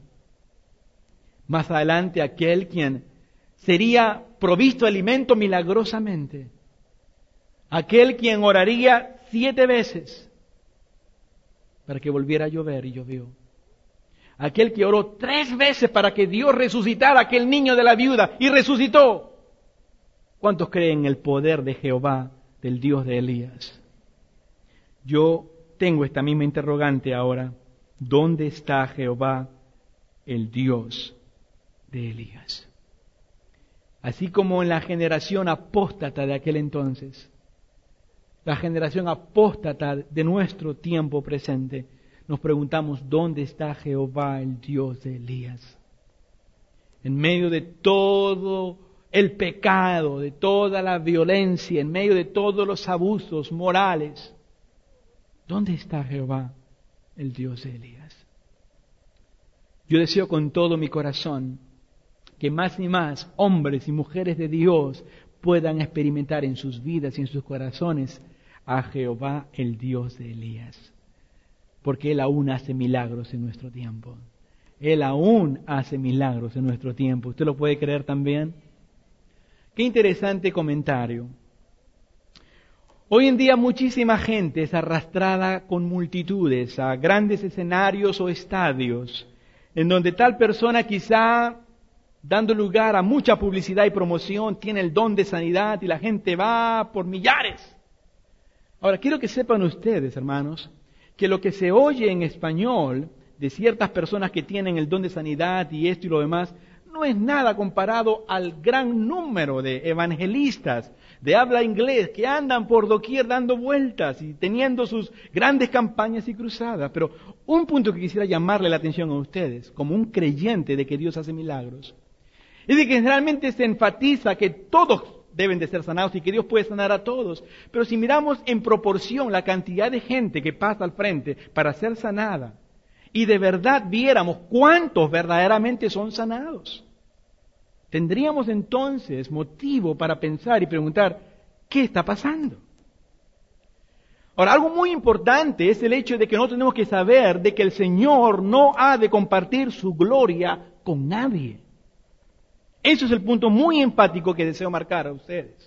Más adelante, aquel quien sería provisto de alimento milagrosamente, aquel quien oraría 7 veces para que volviera a llover, y llovió. Aquel que oró 3 veces para que Dios resucitara a aquel niño de la viuda, y resucitó. ¿Cuántos creen en el poder de Jehová, del Dios de Elías? Yo tengo esta misma interrogante ahora. ¿Dónde está Jehová, el Dios de Elías? Así como en la generación apóstata de aquel entonces, la generación apóstata de nuestro tiempo presente, nos preguntamos: ¿dónde está Jehová, el Dios de Elías? En medio de todo el pecado, de toda la violencia, en medio de todos los abusos morales, ¿dónde está Jehová, el Dios de Elías? Yo deseo con todo mi corazón que más y más hombres y mujeres de Dios puedan experimentar en sus vidas y en sus corazones a Jehová, el Dios de Elías. Porque Él aún hace milagros en nuestro tiempo. Él aún hace milagros en nuestro tiempo. ¿Usted lo puede creer también? Qué interesante comentario. Hoy en día muchísima gente es arrastrada con multitudes a grandes escenarios o estadios, en donde tal persona, quizá dando lugar a mucha publicidad y promoción, tiene el don de sanidad y la gente va por millares. Ahora, quiero que sepan ustedes, hermanos, que lo que se oye en español de ciertas personas que tienen el don de sanidad y esto y lo demás, no es nada comparado al gran número de evangelistas de habla inglés que andan por doquier dando vueltas y teniendo sus grandes campañas y cruzadas. Pero un punto que quisiera llamarle la atención a ustedes, como un creyente de que Dios hace milagros, es de que generalmente se enfatiza que todos deben de ser sanados y que Dios puede sanar a todos. Pero si miramos en proporción la cantidad de gente que pasa al frente para ser sanada, y de verdad viéramos cuántos verdaderamente son sanados, tendríamos entonces motivo para pensar y preguntar: ¿qué está pasando? Ahora, algo muy importante es el hecho de que no tenemos que saber de que el Señor no ha de compartir su gloria con nadie. Eso es el punto muy enfático que deseo marcar a ustedes.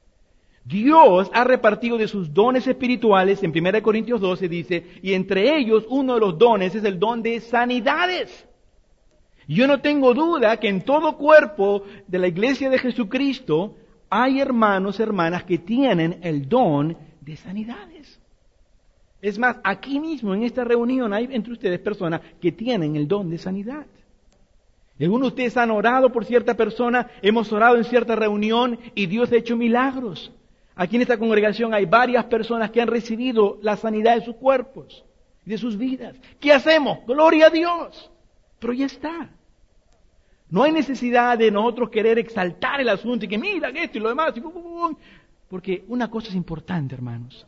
Dios ha repartido de sus dones espirituales, en 1 Corintios 12 dice, y entre ellos uno de los dones es el don de sanidades. Yo no tengo duda que en todo cuerpo de la iglesia de Jesucristo hay hermanos, hermanas que tienen el don de sanidades. Es más, aquí mismo en esta reunión hay entre ustedes personas que tienen el don de sanidad. Algunos de ustedes han orado por cierta persona, hemos orado en cierta reunión y Dios ha hecho milagros. Aquí en esta congregación hay varias personas que han recibido la sanidad de sus cuerpos. de sus vidas. ¿Qué hacemos? Gloria a Dios. Pero ya está. No hay necesidad de nosotros querer exaltar el asunto y que mira esto y lo demás. Porque una cosa es importante, hermanos.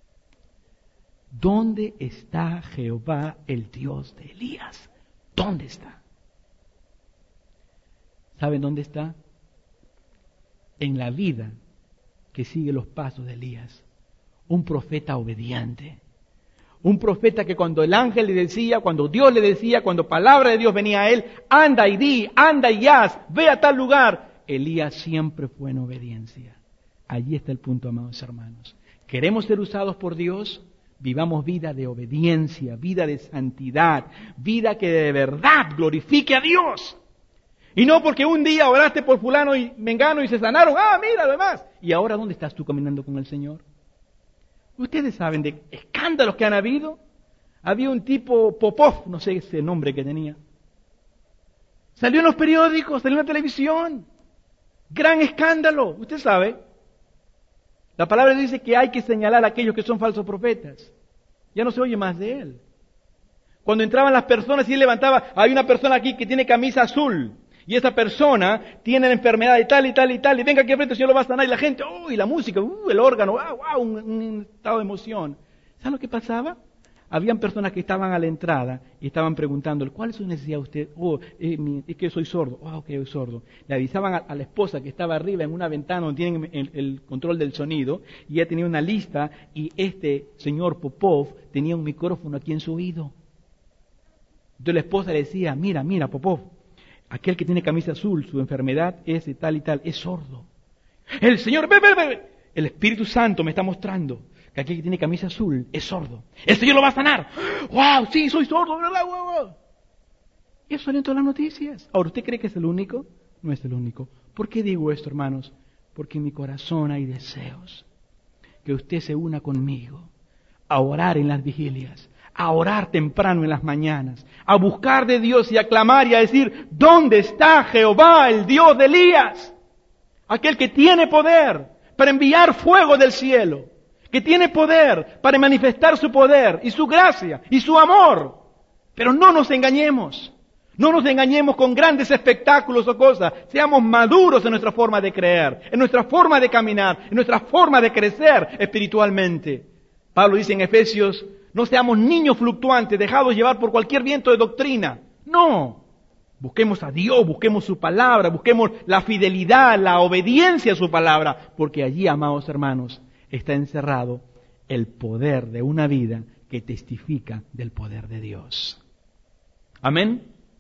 ¿Dónde está Jehová, el Dios de Elías? ¿Dónde está? ¿Saben dónde está? En la vida que sigue los pasos de Elías. Un profeta obediente. Un profeta que cuando el ángel le decía, cuando Dios le decía, cuando palabra de Dios venía a él, anda y di, anda y haz, ve a tal lugar. Elías siempre fue en obediencia. Allí está el punto, amados hermanos. ¿Queremos ser usados por Dios? Vivamos vida de obediencia, vida de santidad, vida que de verdad glorifique a Dios. Y no porque un día oraste por fulano y mengano y se sanaron. Mira lo demás. ¿Y ahora dónde estás tú caminando con el Señor? Ustedes saben de escándalos que han habido. Había un tipo Popov, no sé ese nombre que tenía. Salió en los periódicos, salió en la televisión. Gran escándalo. Usted sabe. La palabra dice que hay que señalar a aquellos que son falsos profetas. Ya no se oye más de él. Cuando entraban las personas y él levantaba, hay una persona aquí que tiene camisa azul. Y esa persona tiene la enfermedad de tal y tal y tal, y venga aquí enfrente, el Señor lo va a sanar, y la gente, y la música, el órgano, un estado de emoción. ¿Sabe lo que pasaba? Habían personas que estaban a la entrada y estaban preguntando, ¿cuál es su necesidad usted? Es que soy sordo. Ok, soy sordo. Le avisaban a la esposa que estaba arriba en una ventana donde tienen el control del sonido, y ella tenía una lista, y este señor Popov tenía un micrófono aquí en su oído. Entonces la esposa le decía, mira, Popov, aquel que tiene camisa azul, su enfermedad es de tal y tal, es sordo. El Señor, ve, el Espíritu Santo me está mostrando que aquel que tiene camisa azul es sordo. El Señor lo va a sanar. ¡Wow! Sí, soy sordo, ¿verdad? ¡Wow! Y eso salió en todas las noticias. Ahora, ¿usted cree que es el único? No es el único. ¿Por qué digo esto, hermanos? Porque en mi corazón hay deseos que usted se una conmigo a orar en las vigilias, a orar temprano en las mañanas, a buscar de Dios y a clamar y a decir, ¿dónde está Jehová, el Dios de Elías? Aquel que tiene poder para enviar fuego del cielo, que tiene poder para manifestar su poder y su gracia y su amor. Pero no nos engañemos con grandes espectáculos o cosas. Seamos maduros en nuestra forma de creer, en nuestra forma de caminar, en nuestra forma de crecer espiritualmente. Pablo dice en Efesios, no seamos niños fluctuantes, dejados llevar por cualquier viento de doctrina. No. Busquemos a Dios, busquemos su palabra, busquemos la fidelidad, la obediencia a su palabra, porque allí, amados hermanos, está encerrado el poder de una vida que testifica del poder de Dios. Amén.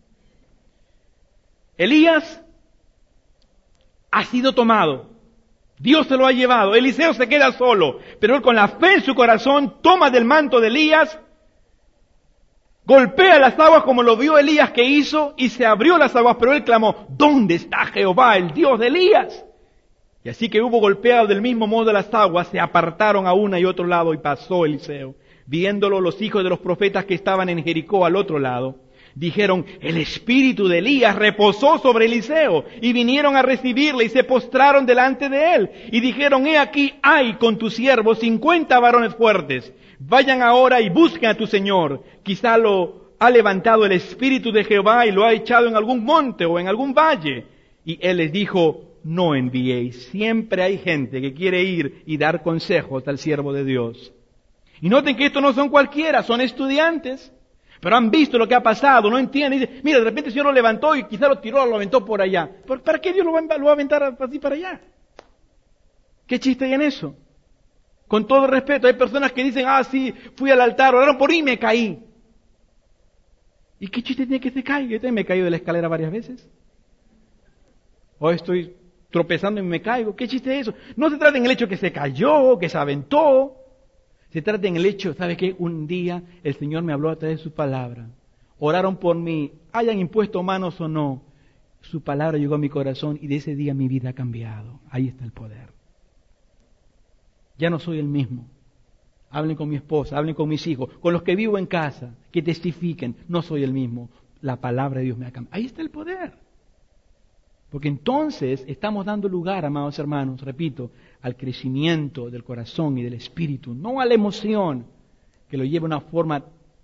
Elías ha sido tomado. Dios se lo ha llevado. Eliseo se queda solo, pero él con la fe en su corazón toma del manto de Elías, golpea las aguas como lo vio Elías que hizo, y se abrió las aguas, pero él clamó, ¿dónde está Jehová, el Dios de Elías? Y así que hubo golpeado del mismo modo las aguas, se apartaron a una y otro lado, y pasó Eliseo. Viéndolo los hijos de los profetas que estaban en Jericó al otro lado, dijeron, el espíritu de Elías reposó sobre Eliseo, y vinieron a recibirle y se postraron delante de él, y dijeron, he aquí hay con tu siervo 50 varones fuertes, vayan ahora y busquen a tu señor, quizá lo ha levantado el espíritu de Jehová y lo ha echado en algún monte o en algún valle. Y él les dijo, no enviéis, siempre hay gente que quiere ir y dar consejos al siervo de Dios. Y noten que estos no son cualquiera, son estudiantes. Pero han visto lo que ha pasado, no entienden. Dicen, mira, de repente el Señor lo levantó y quizá lo tiró, lo aventó por allá. ¿Para qué Dios lo va a aventar así para allá? ¿Qué chiste hay en eso? Con todo respeto, hay personas que dicen, sí, fui al altar, oraron por mí y me caí. ¿Y qué chiste tiene que se caiga? Yo también me he caído de la escalera varias veces. O estoy tropezando y me caigo. ¿Qué chiste es eso? No se trata en el hecho que se cayó, que se aventó. Se trata en el hecho, ¿sabe qué? Un día el Señor me habló a través de su palabra. Oraron por mí, hayan impuesto manos o no. Su palabra llegó a mi corazón y de ese día mi vida ha cambiado. Ahí está el poder. Ya no soy el mismo. Hablen con mi esposa, hablen con mis hijos, con los que vivo en casa, que testifiquen. No soy el mismo. La palabra de Dios me ha cambiado. Ahí está el poder. Porque entonces estamos dando lugar, amados hermanos, repito, al crecimiento del corazón y del espíritu, no a la emoción que lo lleva a una forma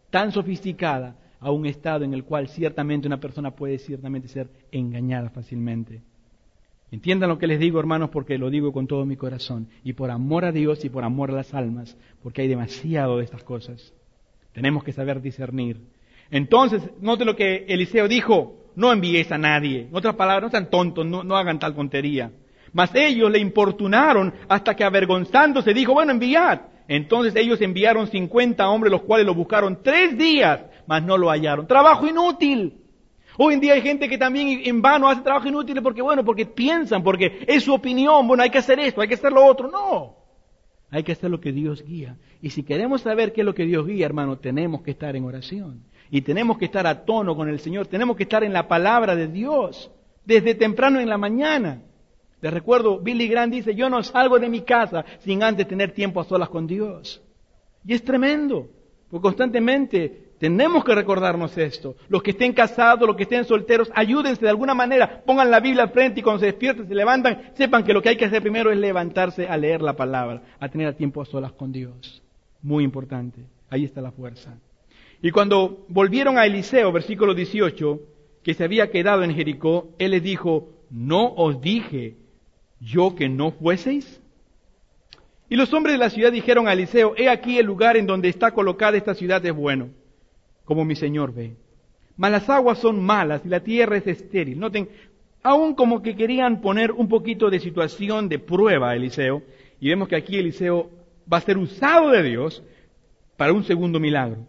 tan sofisticada a un estado en el cual ciertamente una persona puede ciertamente ser engañada fácilmente. Entiendan lo que les digo, hermanos, porque lo digo con todo mi corazón, y por amor a Dios y por amor a las almas, porque hay demasiado de estas cosas. Tenemos que saber discernir. Entonces, note lo que Eliseo dijo: no enviéis a nadie. En otras palabras, no sean tontos, no hagan tal tontería. Mas ellos le importunaron hasta que, avergonzándose, dijo: bueno, enviad. Entonces ellos enviaron 50 hombres, los cuales lo buscaron 3 días, mas no lo hallaron. Trabajo inútil. Hoy en día hay gente que también en vano hace trabajo inútil porque piensan, porque es su opinión, bueno, hay que hacer esto, hay que hacer lo otro. No, hay que hacer lo que Dios guía. Y si queremos saber qué es lo que Dios guía, hermano, tenemos que estar en oración. Y tenemos que estar a tono con el Señor, tenemos que estar en la palabra de Dios, desde temprano en la mañana. Les recuerdo, Billy Graham dice: yo no salgo de mi casa sin antes tener tiempo a solas con Dios. Y es tremendo, porque constantemente tenemos que recordarnos esto. Los que estén casados, los que estén solteros, ayúdense de alguna manera, pongan la Biblia al frente y cuando se despierten, se levantan, sepan que lo que hay que hacer primero es levantarse a leer la palabra, a tener tiempo a solas con Dios. Muy importante, ahí está la fuerza. Y cuando volvieron a Eliseo, versículo 18, que se había quedado en Jericó, él les dijo: ¿no os dije yo que no fueseis? Y los hombres de la ciudad dijeron a Eliseo: he aquí el lugar en donde está colocada esta ciudad es bueno, como mi señor ve. Mas las aguas son malas y la tierra es estéril. Noten, aún como que querían poner un poquito de situación de prueba a Eliseo, y vemos que aquí Eliseo va a ser usado de Dios para un segundo milagro.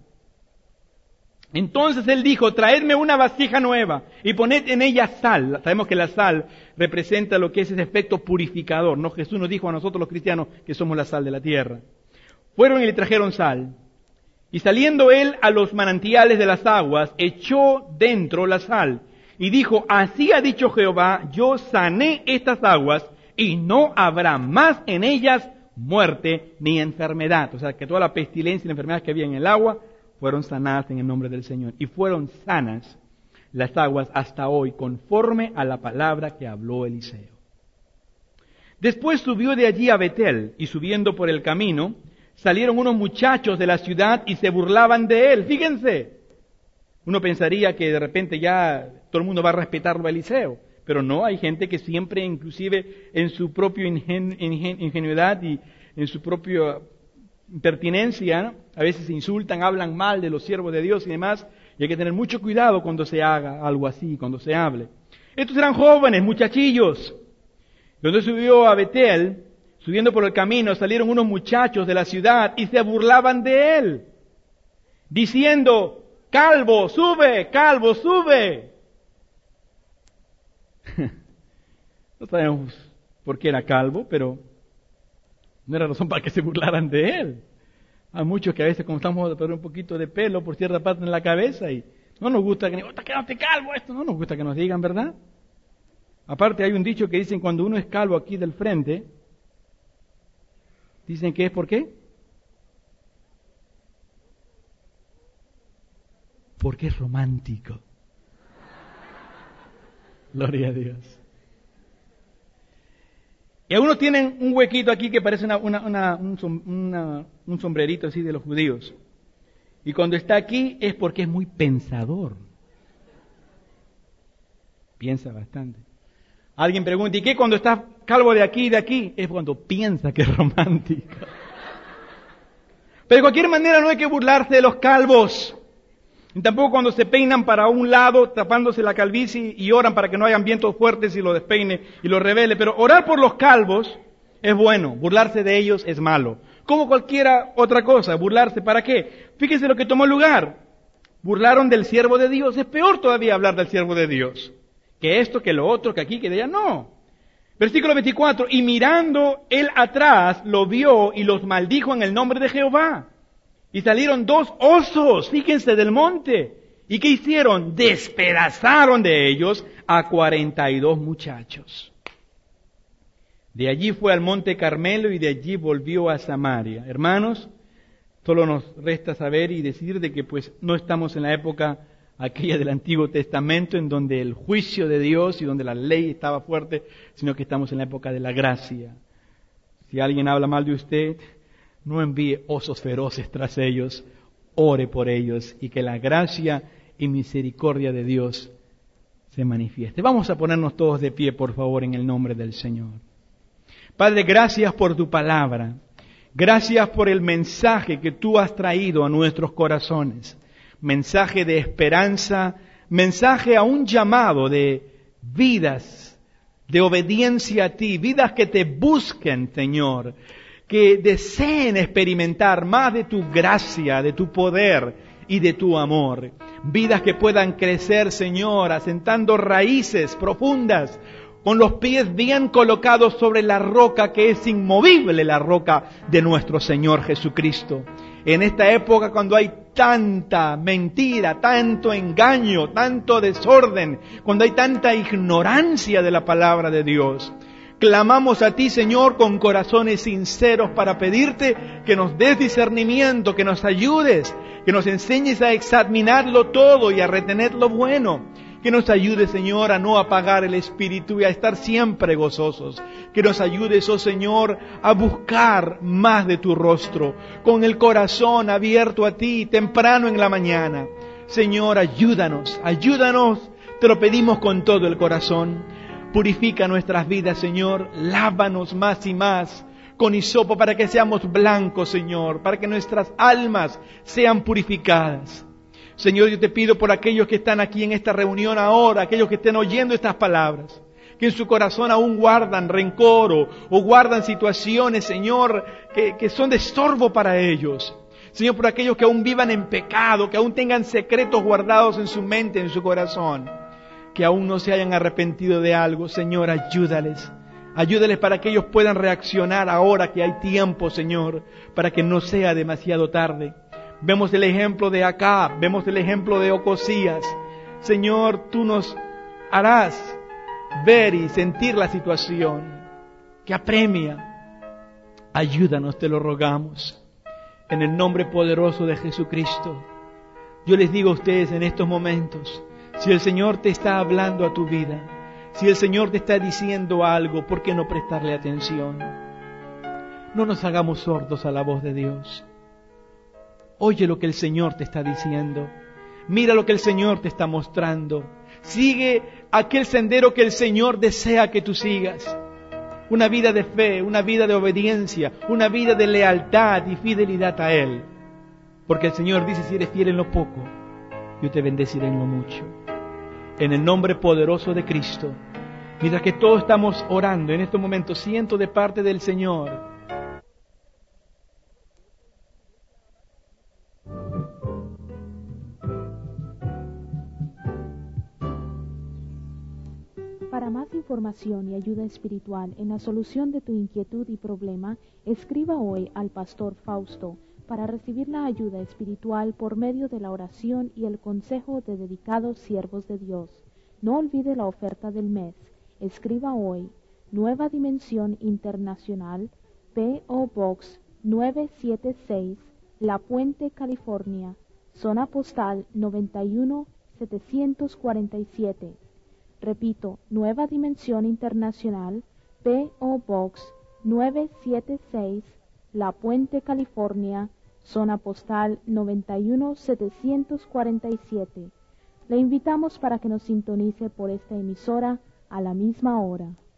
Entonces él dijo: traedme una vasija nueva y poned en ella sal. Sabemos que la sal representa lo que es ese efecto purificador, ¿no? Jesús nos dijo a nosotros los cristianos que somos la sal de la tierra. Fueron y le trajeron sal. Y saliendo él a los manantiales de las aguas, echó dentro la sal. Y dijo: así ha dicho Jehová, yo sané estas aguas y no habrá más en ellas muerte ni enfermedad. O sea, que toda la pestilencia y la enfermedad que había en el agua fueron sanadas en el nombre del Señor. Y fueron sanas las aguas hasta hoy, conforme a la palabra que habló Eliseo. Después subió de allí a Betel, y subiendo por el camino, salieron unos muchachos de la ciudad y se burlaban de él. Fíjense, uno pensaría que de repente ya todo el mundo va a respetarlo a Eliseo, pero no, hay gente que siempre, inclusive en su propia ingenuidad y en su propia impertinencia, ¿no? A veces se insultan, hablan mal de los siervos de Dios y demás, y hay que tener mucho cuidado cuando se haga algo así, cuando se hable. Estos eran jóvenes, muchachillos. Cuando subió a Betel, subiendo por el camino, salieron unos muchachos de la ciudad y se burlaban de él, diciendo: calvo, sube, calvo, sube. No sabemos por qué era calvo, pero no era razón para que se burlaran de él. Hay muchos que a veces, como estamos a perder un poquito de pelo por cierta parte en la cabeza, y no nos gusta que digan: quédate calvo, esto no nos gusta que nos digan, ¿verdad? Aparte hay un dicho que dicen: cuando uno es calvo aquí del frente, dicen que es ¿por qué? Porque es romántico. Gloria a Dios. Y algunos tienen un huequito aquí que parece un sombrerito así de los judíos. Y cuando está aquí es porque es muy pensador. Piensa bastante. Alguien pregunta: ¿y qué cuando está calvo de aquí y de aquí? Es cuando piensa que es romántico. Pero de cualquier manera no hay que burlarse de los calvos. Y tampoco cuando se peinan para un lado, tapándose la calvicie y oran para que no hayan vientos fuertes y lo despeine y lo revele. Pero orar por los calvos es bueno, burlarse de ellos es malo. Como cualquiera otra cosa, burlarse, ¿para qué? Fíjense lo que tomó lugar. Burlaron del siervo de Dios. Es peor todavía hablar del siervo de Dios. Que esto, que lo otro, que aquí, que de allá, no. Versículo 24, y mirando él atrás, lo vio y los maldijo en el nombre de Jehová. Y salieron 2 osos, fíjense, del monte. ¿Y qué hicieron? Despedazaron de ellos a 42 muchachos. De allí fue al monte Carmelo y de allí volvió a Samaria. Hermanos, solo nos resta saber y decir de que pues no estamos en la época aquella del Antiguo Testamento en donde el juicio de Dios y donde la ley estaba fuerte, sino que estamos en la época de la gracia. Si alguien habla mal de usted, no envíe osos feroces tras ellos. ore por ellos y que la gracia y misericordia de Dios se manifieste. Vamos a ponernos todos de pie, por favor, en el nombre del Señor. Padre, gracias por tu palabra. Gracias por el mensaje que tú has traído a nuestros corazones. Mensaje de esperanza, mensaje a un llamado de vidas, de obediencia a ti, vidas que te busquen, Señor, que deseen experimentar más de tu gracia, de tu poder y de tu amor. Vidas que puedan crecer, Señor, asentando raíces profundas, con los pies bien colocados sobre la roca que es inmovible, la roca de nuestro Señor Jesucristo. En esta época cuando hay tanta mentira, tanto engaño, tanto desorden, cuando hay tanta ignorancia de la palabra de Dios, clamamos a ti, Señor, con corazones sinceros para pedirte que nos des discernimiento, que nos ayudes, que nos enseñes a examinarlo todo y a retener lo bueno. Que nos ayude, Señor, a no apagar el espíritu y a estar siempre gozosos. Que nos ayudes, oh Señor, a buscar más de tu rostro, con el corazón abierto a ti, temprano en la mañana. Señor, ayúdanos, te lo pedimos con todo el corazón. Purifica nuestras vidas, Señor, lávanos más y más con hisopo para que seamos blancos, Señor, para que nuestras almas sean purificadas. Señor, yo te pido por aquellos que están aquí en esta reunión ahora, aquellos que estén oyendo estas palabras, que en su corazón aún guardan rencor o guardan situaciones, Señor, que son de estorbo para ellos. Señor, por aquellos que aún vivan en pecado, que aún tengan secretos guardados en su mente, en su corazón, que aún no se hayan arrepentido de algo, Señor, ayúdales. Ayúdales para que ellos puedan reaccionar ahora que hay tiempo, Señor, para que no sea demasiado tarde. Vemos el ejemplo de Acab, vemos el ejemplo de Ocosías. Señor, tú nos harás ver y sentir la situación que apremia. Ayúdanos, te lo rogamos. En el nombre poderoso de Jesucristo. Yo les digo a ustedes en estos momentos, si el Señor te está hablando a tu vida, si el Señor te está diciendo algo, ¿por qué no prestarle atención? No nos hagamos sordos a la voz de Dios. Oye lo que el Señor te está diciendo. Mira lo que el Señor te está mostrando. Sigue aquel sendero que el Señor desea que tú sigas. Una vida de fe, una vida de obediencia, una vida de lealtad y fidelidad a Él. Porque el Señor dice, si eres fiel en lo poco, yo te bendeciré en lo mucho. En el nombre poderoso de Cristo, mientras que todos estamos orando en estos momentos, siento de parte del Señor Para más información y ayuda espiritual en la solución de tu inquietud y problema, escriba hoy al Pastor Fausto para recibir la ayuda espiritual por medio de la oración y el consejo de dedicados siervos de Dios. No olvide la oferta del mes. Escriba hoy, Nueva Dimensión Internacional, P.O. Box 976, La Puente, California, zona postal 91747. Repito, Nueva Dimensión Internacional, P.O. Box 976, La Puente, California, zona postal 91747. Le invitamos para que nos sintonice por esta emisora a la misma hora.